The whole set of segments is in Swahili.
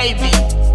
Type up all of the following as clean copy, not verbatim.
baby.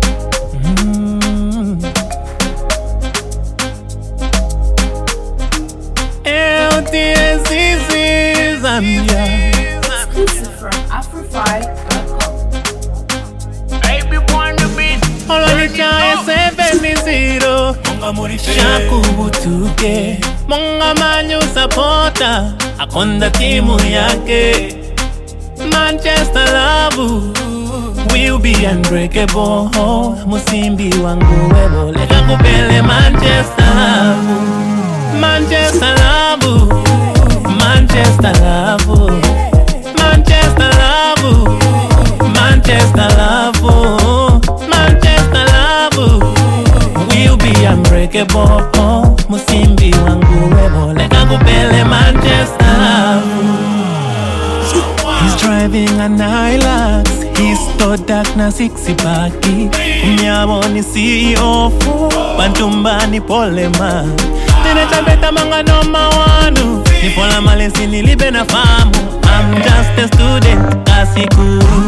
LTS is Exclusive from Afro5.com. Baby on the beat. Olonicha 70 Shakubutuke Monga manyu supporter Akonda timu yake Manchester love will be unbreakable. Musimbi wangu webo leka kupele Manchester love. Manchester love. Manchester love. Manchester love. Manchester love. Manchester love will be unbreakable. Musimbi wangu webo leka kupele Manchester love. He's driving an Hilux. He's so dark na 6 baki. Umyabo ni CEO Bantumba ni polema. Nene chambeta manga noma wanu. Ni pola malesi nilibe na famu. I'm just a student kasikuru.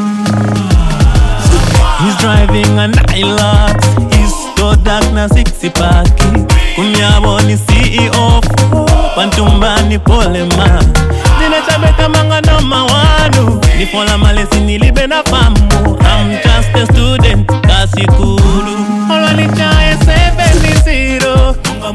He's driving an Hilux. He's so dark na 6 baki. Umyabo ni CEO Bantumba ni polema. Nina chabeta manga no mawanu. Nipola malesi nilibe na famu. I'm just a student kasikulu. Olonicha 70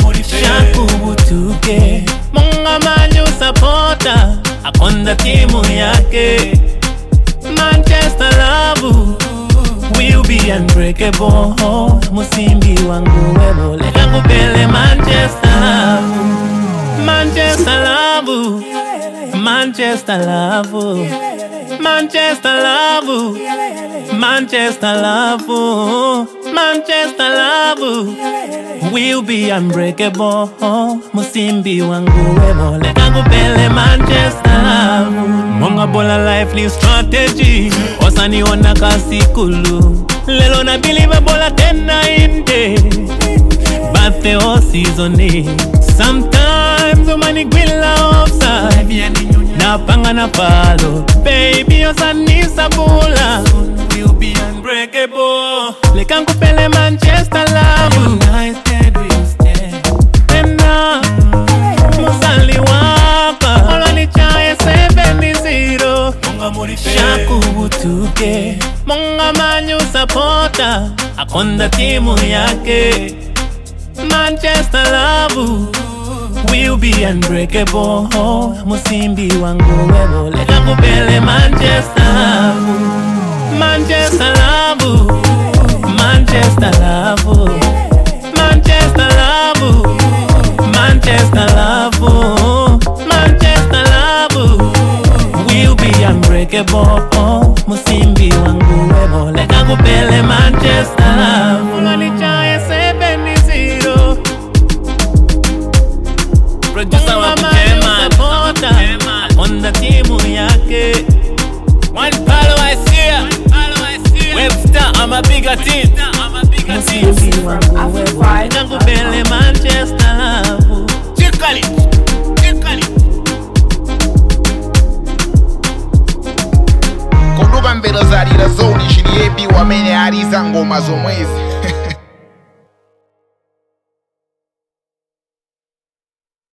Shakubutuke Monga manyu supporter Akonda timu yake Manchester love will be unbreakable. Musimbi wangu webo leka kupele Manchester love. Manchester love. Manchester love. Manchester love. Manchester love. Manchester love will be unbreakable. Musimbi wangu webo leka kupele Manchester love. Monga bola lively strategy. Osani ona kasikulu. Lelo na believe bola tena inde. Bate o seasoni. Sometimes umani gwila offside. Na panga na palo. Baby osani sabula will be unbreakable. Leka kupele Manchester love. United will stand. Tena musali wapa. Olonicha 70 Shakubutuke Monga manyu supporter Akonda timu yake Manchester love will be unbreakable. Musimbi wangu webo leka kupele Manchester love. Manchester love. Manchester love. Manchester love. Manchester love. Manchester love will be unbreakable. Musimbi wangu webo leka kupele Manchester love. Olonicha 70 Producer wa Mjema on the timu yake. One palo I see. Webster, I'm a bigger team. Musimbi wangu webo leka kupele Manchester love. Chikali. Koduga mbele zari la zoni shini ebi wamene ariza ngoma zomwezi.